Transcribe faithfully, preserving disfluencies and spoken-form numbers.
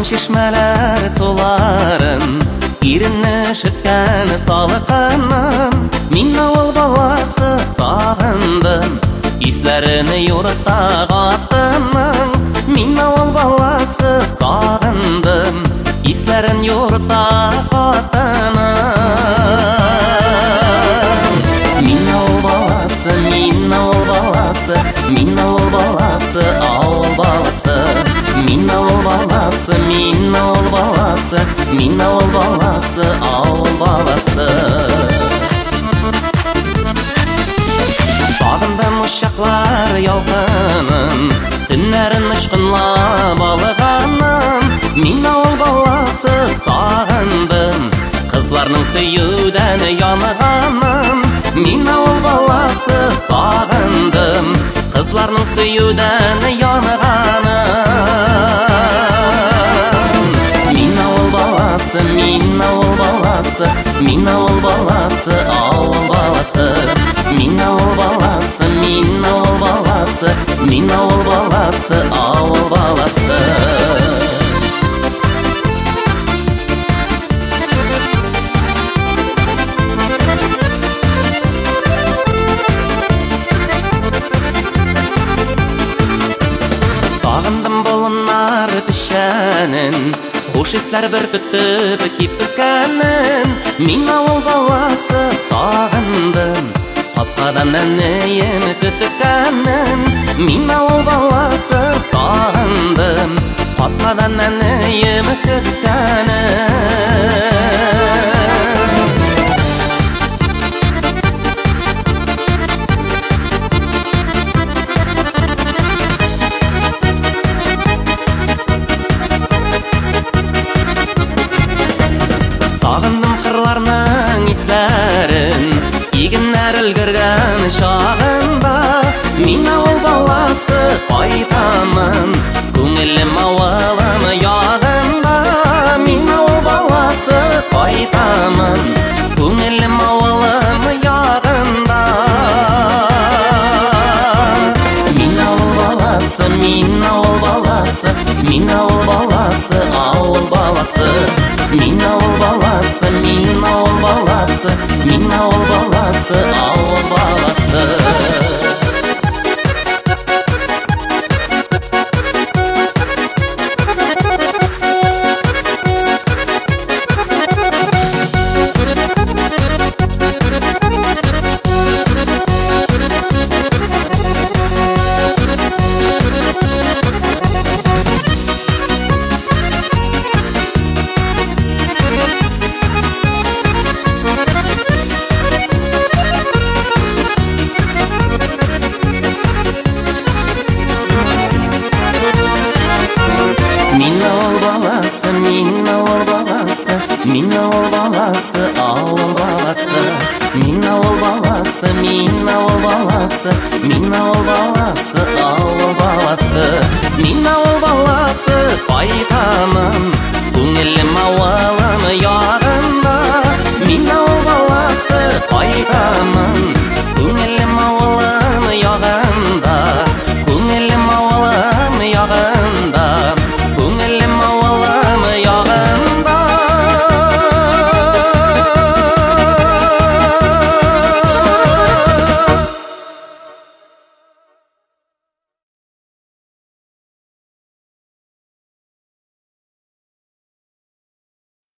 шешмәләр суларын иренне шөткән салыкыннан мин авыл баласы сагындым исләрене юрта гатының мин авыл баласы сагындым исләрен юрта гатының мин авыл баласы мин авыл баласы мин авыл баласы авыл баласы мин авыл баласы мин авыл баласы мин авыл баласы авыл баласы сагындым ушаклар ялкынын төннәрен ышкынлап алганын мин авыл баласы сагындым кызларның сөюдән янганын мин авыл баласы сагындым кызларның сөюдән янганын мин авыл баласы мин авыл баласы мин авыл баласы авыл баласы мин авыл баласы мин авыл баласы мин авыл баласы авыл баласы Сагындым болыннар пешәнен хуш исләр беркетеп кипкәнен мин авыл баласы сагындым капкадан әнием көткәнен мин авыл баласы сагындым капкадан әнием көткәнен Сагындым кырларның исләрен игеннәр өлгергән чагында мин авыл баласы кайтамын күңелем авылым ягында мин авыл баласы кайтамын күңелем авылым ягында мин авыл баласы мин авыл баласы мин авыл баласы авыл баласы мин авыл баласы мин авыл баласы мин авыл баласы авыл баласы Мин авыл баласы, мин авыл баласы, мин авыл баласы, авыл баласы. Мин авыл баласы, мин авыл баласы, мин авыл баласы, авыл баласы. Мин авыл баласы, кайтамын, күңелем авылым ягында. Мин авыл баласы, кайтамын, күңелем